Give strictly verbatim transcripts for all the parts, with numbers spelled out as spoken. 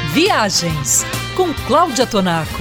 Viagens com Cláudia Tonaco.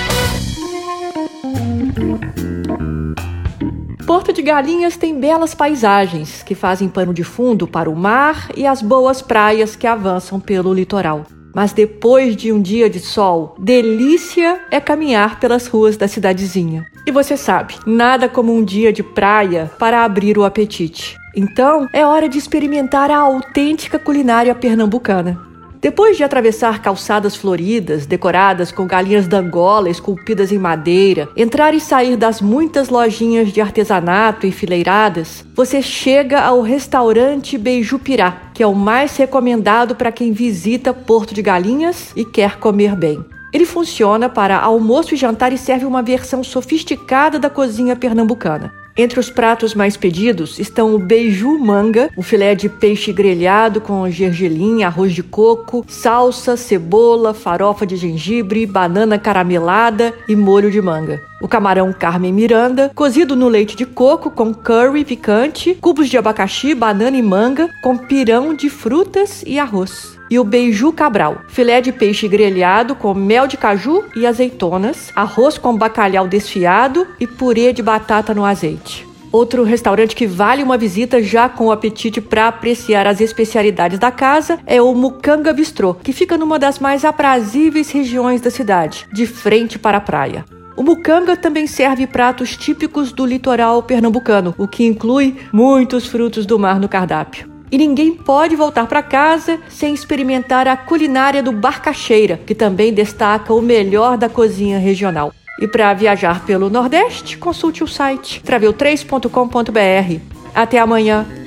Porto de Galinhas tem belas paisagens que fazem pano de fundo para o mar e as boas praias que avançam pelo litoral. Mas depois de um dia de sol, delícia é caminhar pelas ruas da cidadezinha. E você sabe, nada como um dia de praia para abrir o apetite. Então, é hora de experimentar a autêntica culinária pernambucana. Depois de atravessar calçadas floridas, decoradas com galinhas d'Angola esculpidas em madeira, entrar e sair das muitas lojinhas de artesanato enfileiradas, você chega ao restaurante Beijupirá, que é o mais recomendado para quem visita Porto de Galinhas e quer comer bem. Ele funciona para almoço e jantar e serve uma versão sofisticada da cozinha pernambucana. Entre os pratos mais pedidos estão o beiju manga, um filé de peixe grelhado com gergelim, arroz de coco, salsa, cebola, farofa de gengibre, banana caramelada e molho de manga. O camarão Carmen Miranda, cozido no leite de coco com curry picante, cubos de abacaxi, banana e manga, com pirão de frutas e arroz. E o beiju cabral, filé de peixe grelhado com mel de caju e azeitonas, arroz com bacalhau desfiado e purê de batata no azeite. Outro restaurante que vale uma visita já com o apetite para apreciar as especialidades da casa é o Mucanga Bistrô, que fica numa das mais aprazíveis regiões da cidade, de frente para a praia. O Mucanga também serve pratos típicos do litoral pernambucano, o que inclui muitos frutos do mar no cardápio. E ninguém pode voltar para casa sem experimentar a culinária do Barcacheira, que também destaca o melhor da cozinha regional. E para viajar pelo Nordeste, consulte o site travel três ponto com ponto b r. Até amanhã!